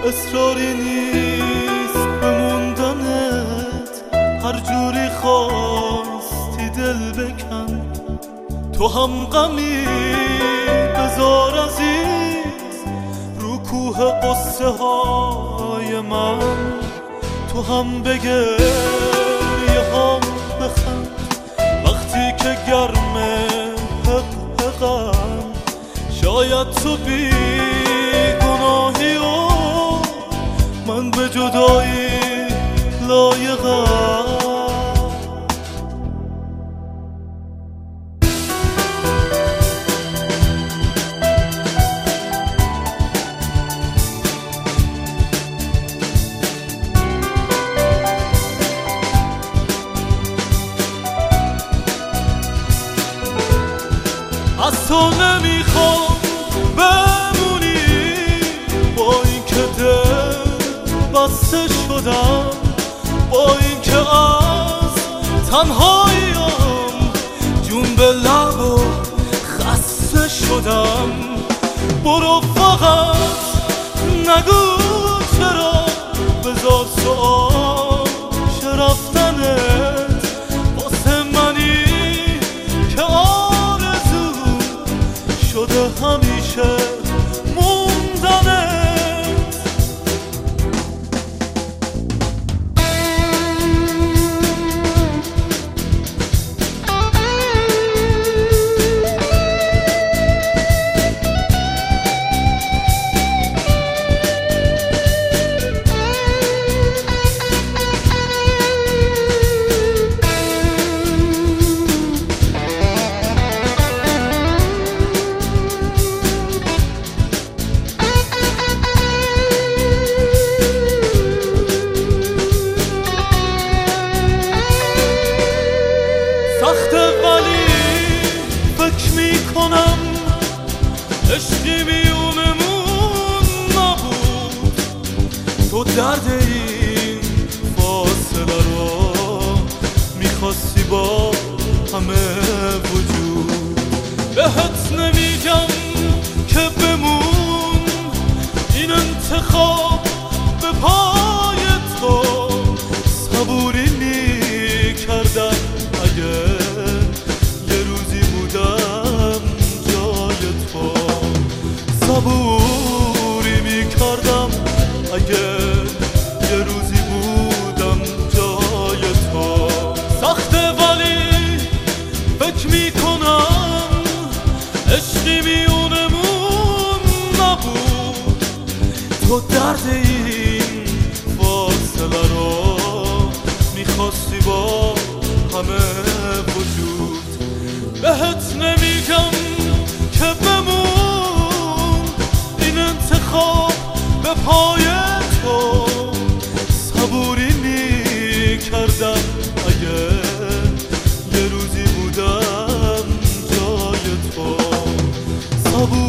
اصراری نیست بموندنت، هر جوری خواستی دل بکن. تو هم غمی بذار عزیز رو کوه قصه های من، تو هم بگریه هم بخند وقتی که گرمه حق حقم. شاید تو بی گناهی و من به جدایی لایقم. از تو نمیخوام بمونی با این که دل بسته شدم، با این که از تنهاییم جون به لب و خسته شدم. برو فقط نگو چرا، بذار سؤال رفتنت واسه منی که شده همیشه موندنت. عشقی میونمون نبود، تو درد این فاصله رو میخواستی با همه وجود. بهت نمیگم که بمون، این انتخاب به پای تو. صبوری میکردم اگه یه روزی بودم جای تو، صبوری میکردم اگه یه روزی بودم جای تو. سخته ولی فکر میکنم عشقی میونمون نبود، تو درد این فاصله رو میخواستی با همه وجود. بهت نمیگم که بمون، این انتخاب به پای تو. صبوری میکردم اگه یه روزی بودم جای تو، صبوری